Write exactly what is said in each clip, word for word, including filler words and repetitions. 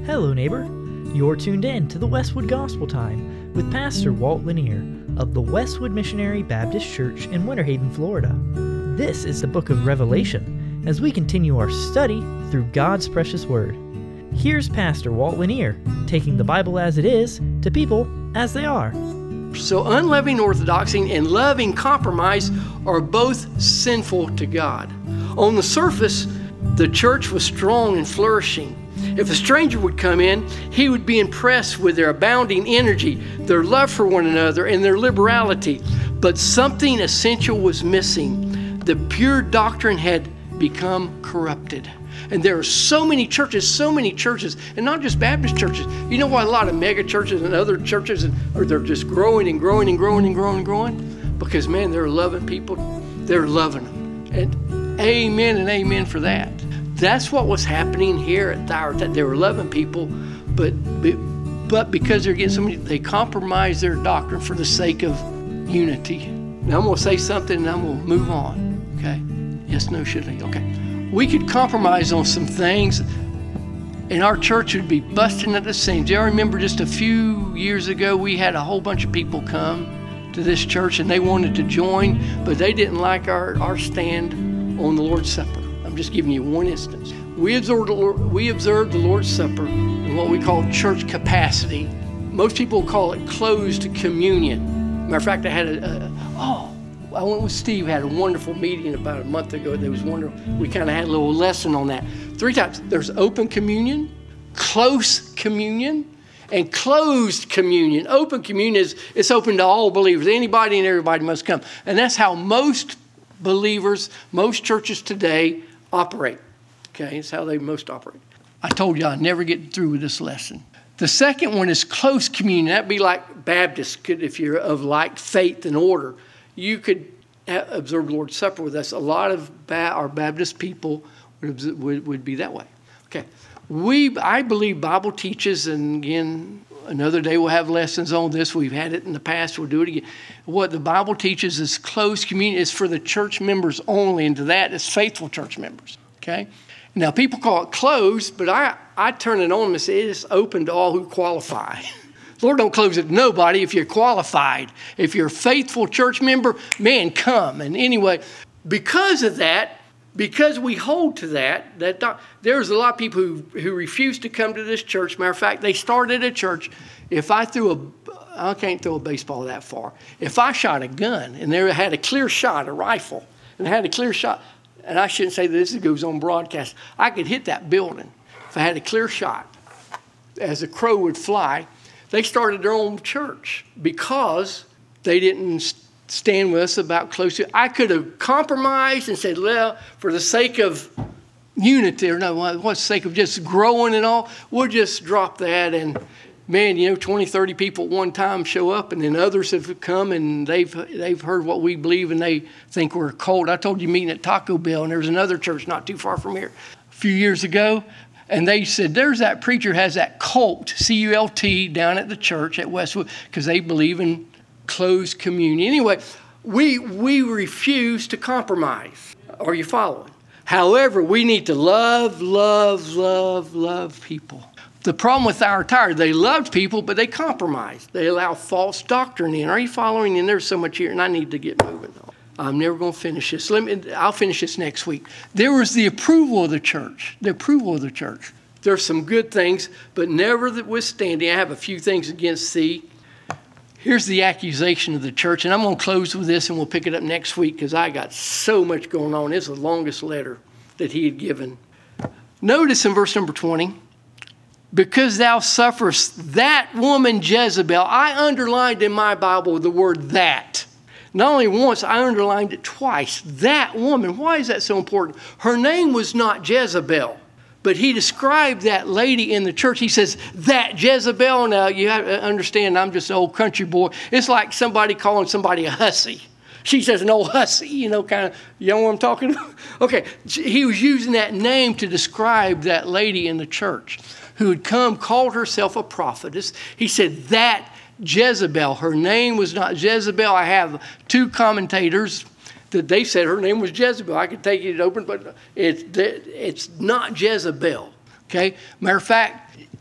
Hello, neighbor. You're tuned in to the Westwood Gospel Time with Pastor Walt Lanier of the Westwood Missionary Baptist Church in Winter Haven, Florida. This is the book of Revelation as we continue our study through God's precious word. Here's Pastor Walt Lanier taking the Bible as it is to people as they are. So unloving orthodoxy and loving compromise are both sinful to God. On the surface, the church was strong and flourishing. If a stranger would come in, he would be impressed with their abounding energy, their love for one another, and their liberality. But something essential was missing. The pure doctrine had become corrupted. And there are so many churches, so many churches, and not just Baptist churches. You know why a lot of mega churches and other churches, are they're just growing and growing and growing and growing and growing? Because, man, they're loving people. They're loving them. And amen and amen for that. That's what was happening here at Thyatira. They were loving people, but but because they're getting so many, they compromise their doctrine for the sake of unity. Now I'm going to say something and I'm going to move on. Okay? Yes, no, should I? Okay. We could compromise on some things, and our church would be busting at the seams. I remember just a few years ago, we had a whole bunch of people come to this church, and they wanted to join, but they didn't like our, our stand on the Lord's Supper. I'm just giving you one instance. We observed, we observed the Lord's Supper in what we call church capacity. Most people call it closed communion. Matter of fact, I had a, a oh, I went with Steve, had a wonderful meeting about a month ago. That was wonderful. We kind of had a little lesson on that. Three times. There's open communion, close communion, and closed communion. Open communion is it's open to all believers. Anybody and everybody must come. And that's how most believers, most churches today operate. Okay, it's how they most operate. I told you I'd never get through with this lesson. The second one is close communion. That'd be like Baptists, could, if you're of like faith and order. You could observe the Lord's Supper with us. A lot of ba- our Baptist people would, would, would be that way. Okay, we I believe Bible teaches, and again, another day we'll have lessons on this. We've had it in the past. We'll do it again. What the Bible teaches is close communion is for the church members only, and to that is faithful church members. Okay? Now, people call it closed, but I, I turn it on and say it is open to all who qualify. The Lord don't close it to nobody if you're qualified. If you're a faithful church member, man, come. And anyway, because of that, because we hold to that, that doc- there's a lot of people who, who refuse to come to this church. Matter of fact, they started a church. If I threw a, I can't throw a baseball that far. If I shot a gun and there had a clear shot, a rifle, and had a clear shot, and I shouldn't say that this goes on broadcast, I could hit that building if I had a clear shot. As a crow would fly, they started their own church because they didn't stand with us about close to. I could have compromised and said, well, for the sake of unity, or no, what's the sake of just growing and all, we'll just drop that. And man, you know, twenty, thirty people at one time show up, and then others have come and they've they've heard what we believe and they think we're cold. I told you meeting at Taco Bell, and there was another church not too far from here a few years ago. And they said, there's that preacher has that cult, C U L T, down at the church at Westwood, because they believe in closed communion. Anyway, we we refuse to compromise. Are you following? However, we need to love, love, love, love people. The problem with our tire, they loved people, but they compromised. They allow false doctrine in. Are you following? And there's so much here, and I need to get moving. I'm never going to finish this. Let me, I'll finish this next week. There was the approval of the church. The approval of the church. There's some good things, but notwithstanding, I have a few things against thee. Here's the accusation of the church, and I'm going to close with this, and we'll pick it up next week because I got so much going on. It's the longest letter that he had given. Notice in verse number twenty, because thou sufferest that woman Jezebel. I underlined in my Bible the word that. Not only once, I underlined it twice. That woman, why is that so important? Her name was not Jezebel, but he described that lady in the church. He says, that Jezebel. Now, you have to understand, I'm just an old country boy. It's like somebody calling somebody a hussy. She says an old hussy, you know, kind of, you know what I'm talking about? Okay, he was using that name to describe that lady in the church who had come, called herself a prophetess. He said, that Jezebel. Her name was not Jezebel. I have two commentators that they said her name was Jezebel. I could take it open, but it's it's not Jezebel. Okay? Matter of fact,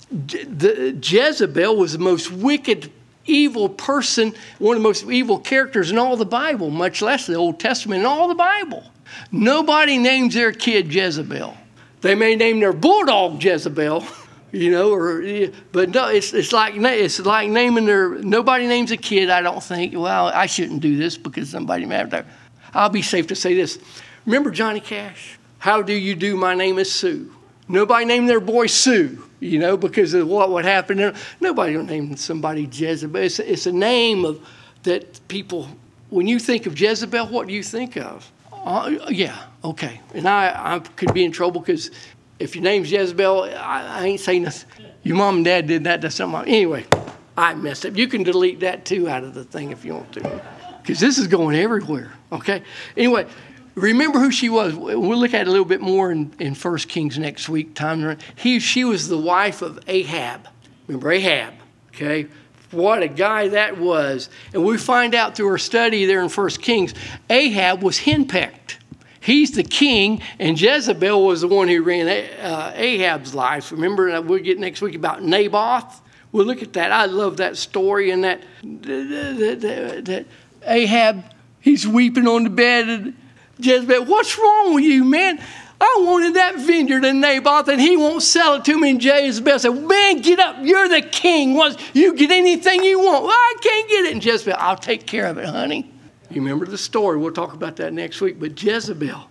Je- the, Jezebel was the most wicked, evil person, one of the most evil characters in all the Bible, much less the Old Testament and all the Bible. Nobody names their kid Jezebel. They may name their bulldog Jezebel, you know, or but no, it's it's like it's like naming their. Nobody names a kid. I don't think. Well, I shouldn't do this because somebody may have to. I'll be safe to say this. Remember Johnny Cash? How do you do? My name is Sue. Nobody named their boy Sue, you know, because of what would happen. Nobody will name somebody Jezebel. It's, it's a name of that people. When you think of Jezebel, what do you think of? Uh, yeah, okay. And I, I could be in trouble because if your name's Jezebel, I, I ain't saying nothing. Your mom and dad did that to somebody. Anyway, I messed up. You can delete that too out of the thing if you want to, because this is going everywhere, okay? Anyway, remember who she was. We'll look at it a little bit more in, in First Kings next week. Time to run. He, she was the wife of Ahab. Remember Ahab, okay? What a guy that was. And we find out through our study there in First Kings, Ahab was henpecked. He's the king, and Jezebel was the one who ran uh, Ahab's life. Remember, we'll get next week about Naboth. We'll look at that. I love that story and that, that, that, that Ahab, he's weeping on the bed. And Jezebel, what's wrong with you, man? I wanted that vineyard in Naboth, and he won't sell it to me. And Jezebel said, man, get up. You're the king. Once you get anything you want. Well, I can't get it. And Jezebel, I'll take care of it, honey. You remember the story. We'll talk about that next week. But Jezebel,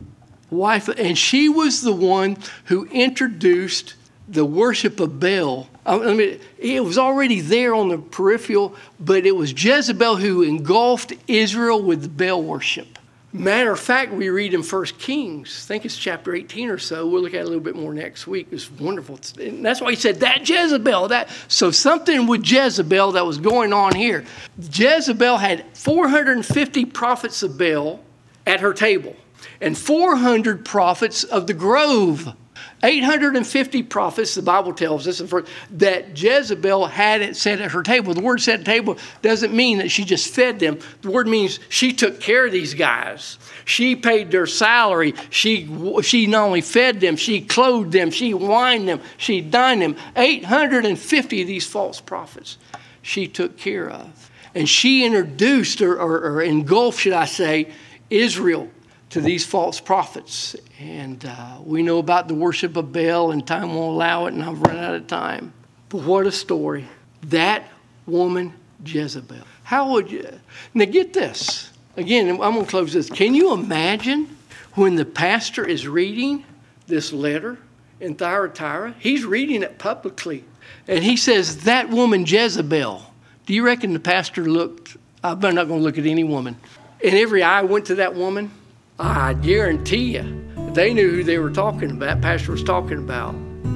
wife, and she was the one who introduced the worship of Baal. I mean, it was already there on the peripheral, but it was Jezebel who engulfed Israel with Baal worship. Matter of fact, we read in First Kings, I think it's chapter eighteen or so. We'll look at it a little bit more next week. It's wonderful. And that's why he said that Jezebel. That So something with Jezebel that was going on here. Jezebel had four hundred fifty prophets of Baal at her table and four hundred prophets of the grove. eight hundred fifty prophets, the Bible tells us, that Jezebel had it set at her table. The word set at table doesn't mean that she just fed them. The word means she took care of these guys. She paid their salary. She, she not only fed them, she clothed them, she wined them, she dined them. eight hundred fifty of these false prophets she took care of. And she introduced, or, or, or engulfed, should I say, Israel to these false prophets. And uh, we know about the worship of Baal, and time won't allow it, and I've run out of time. But what a story. That woman, Jezebel. How would you... Now get this. Again, I'm going to close this. Can you imagine when the pastor is reading this letter in Thyatira? He's reading it publicly. And he says, that woman, Jezebel. Do you reckon the pastor looked... I'm not going to look at any woman. And every eye went to that woman. I guarantee you, they knew who they were talking about, pastor was talking about.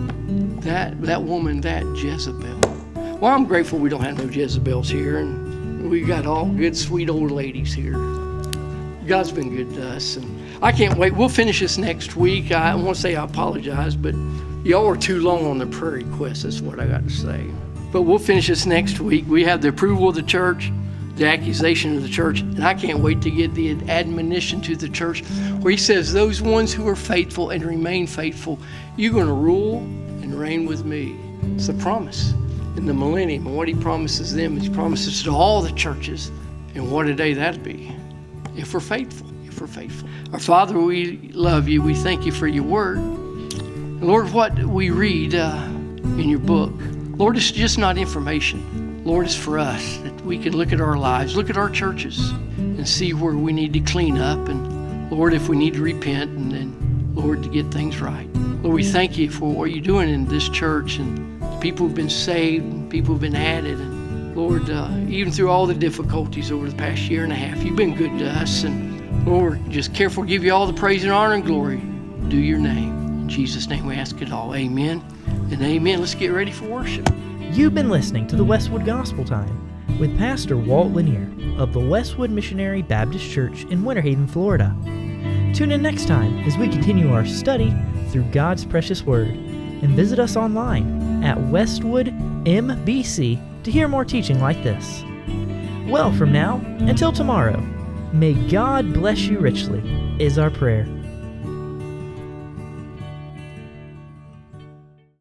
That that woman, that Jezebel. Well, I'm grateful we don't have no Jezebels here, and we got all good, sweet old ladies here. God's been good to us, and I can't wait. We'll finish this next week. I want to say I apologize, but y'all are too long on the prayer request. That's what I got to say. But we'll finish this next week. We have the approval of the church, the accusation of the church, and I can't wait to get the admonition to the church where he says, those ones who are faithful and remain faithful, you're going to rule and reign with me. It's a promise in the millennium, and what he promises them, he promises to all the churches, and what a day that'd be if we're faithful, if we're faithful. Our Father, we love you. We thank you for your word. And Lord, what we read uh, in your book, Lord, it's just not information. Lord, it's for us that we can look at our lives, look at our churches, and see where we need to clean up. And Lord, if we need to repent, and then, Lord, to get things right. Lord, we thank you for what you're doing in this church, and the people who've been saved, and people who've been added. And Lord, uh, even through all the difficulties over the past year and a half, you've been good to us. And Lord, just careful to give you all the praise and honor and glory. Do your name. In Jesus' name we ask it all. Amen and amen. Let's get ready for worship. You've been listening to the Westwood Gospel Time with Pastor Walt Lanier of the Westwood Missionary Baptist Church in Winter Haven, Florida. Tune in next time as we continue our study through God's precious Word, and visit us online at Westwood M B C to hear more teaching like this. Well, from now until tomorrow, may God bless you richly is our prayer.